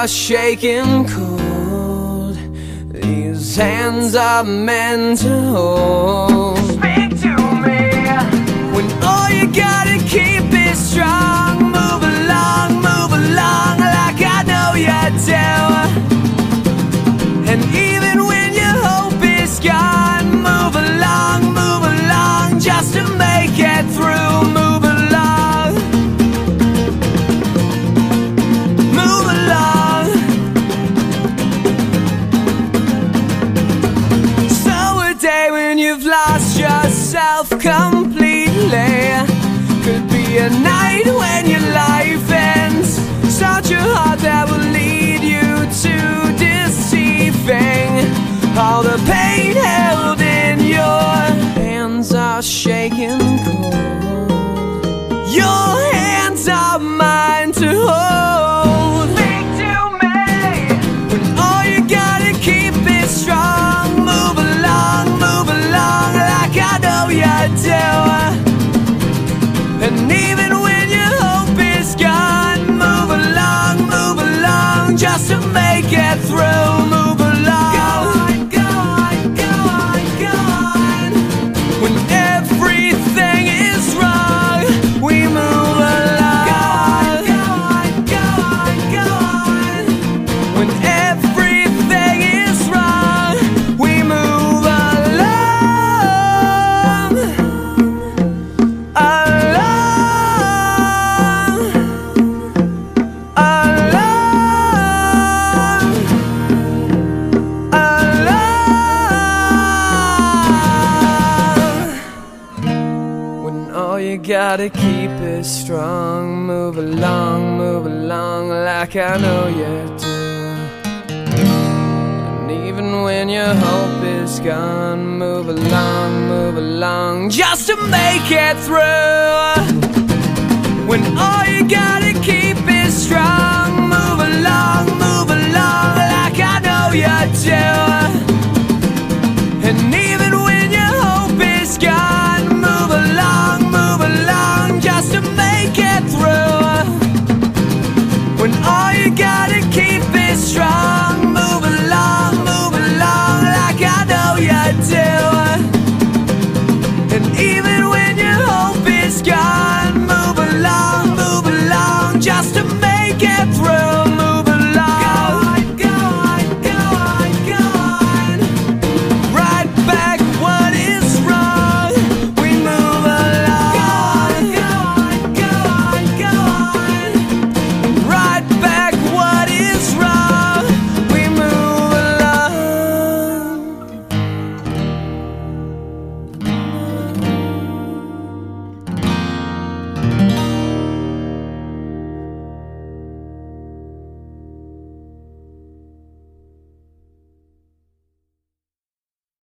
shaking cold. These hands are meant to hold. Speak to me when all you gotta keep is strong. Move along like I know you do. And even when your hope is gone, move along just to make it through. Move along, move along. So a day when you've lost yourself completely could be a night when your life ends. Start your heart that will lead you to deceiving. All the pain held in your hands are shaking cold. Your hands are mine to hold. Speak to me when all you gotta keep is strong. Move along like I know you do. And even when your hope is gone, move along just to make it through. Move along, go on. When everything is wrong, we move along. Go on. When everything is wrong, we move along. You gotta keep it strong. Move along like I know you do. And even when your hope is gone, move along just to make it through. When all you gotta keep is strong, move along like I know you do. And even when your hope is gone, move along just to make it through. When all you gotta keep is strong, move along like I know you do. And even